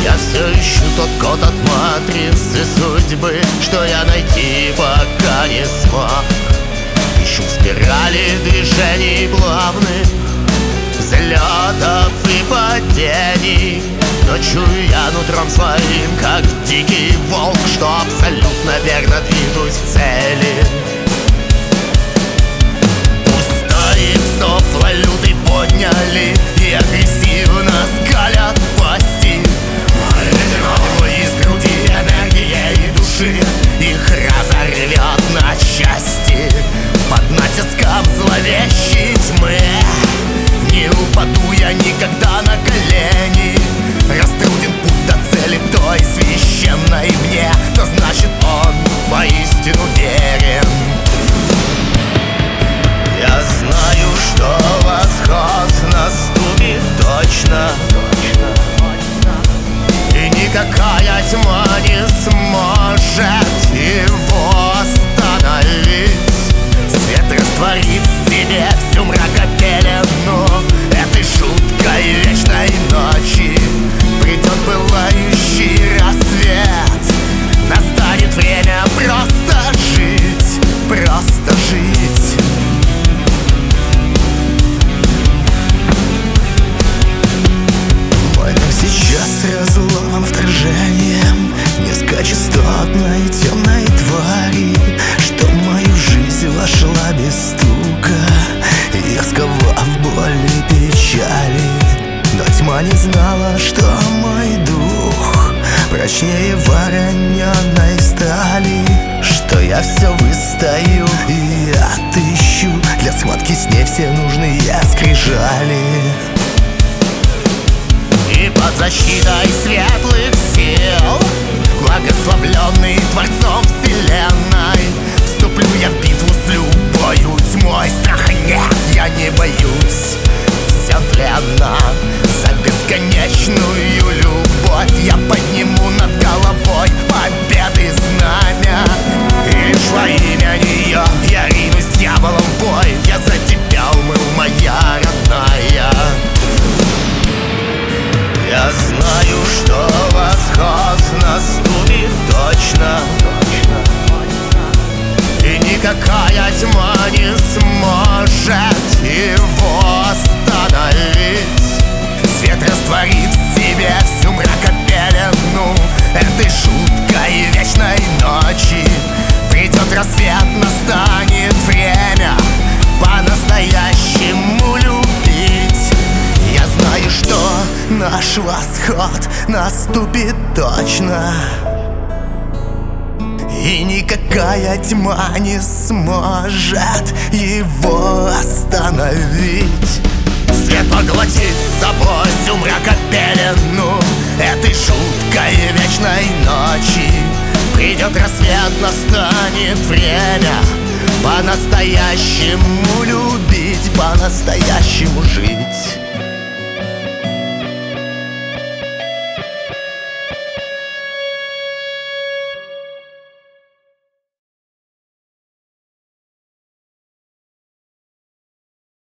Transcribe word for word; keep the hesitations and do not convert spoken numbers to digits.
Я все ищу тот код от матрицы судьбы, что я найти пока не смог. Ищу в спирали движений плавных, взлетов и падений. Но чую я нутром своим, как дикий волк, что абсолютно верно движусь к цели. Пустые псов валюты подняли и агрессивно скалят пасти. Мой из груди энергией души их разорвет на части. Под натиском зловещей тьмы не упаду я никогда на колени. Раструден путь до цели той священной мне, то значит он воистину верен. Я знаю, что восход наступит точно, и никакая тьма не сможет его остановить. Свет растворит в себе всю мракопелену этой жуткой вечной ночи. Придет пылающий рассвет, настанет время просто жить, просто жить. Мой мир сейчас разломан вторжением низкочастотной темной твари, что в мою жизнь вошла без стука и сковав боль и печали. Но тьма не знала, что мой дух прочнее вороненой стали, что я все выстою и отыщу для схватки с ней все нужные скрижали. И под защитой светлых сил, благословленный Творцом вселенной, вступлю я в битву с любою тьмой. Страха нет, я не боюсь, все тленно. За бесконечную любовь я подниму над головой победы знамя, и лишь во имя нее я ринусь с дьяволом в бой. Я за тебя умру, моя родная. Я знаю, что восход наступит точно, и никакая тьма не сможет его остановить. Свет растворит в себе всю мракопелену этой жуткой вечной ночи. Придет рассвет, настанет время по-настоящему любить. Я знаю, что наш восход наступит точно, и никакая тьма не сможет его остановить. Свет поглотит с собой всю мракопелену этой жуткой вечной ночи. Придет рассвет, настанет время по-настоящему любить, по-настоящему жить.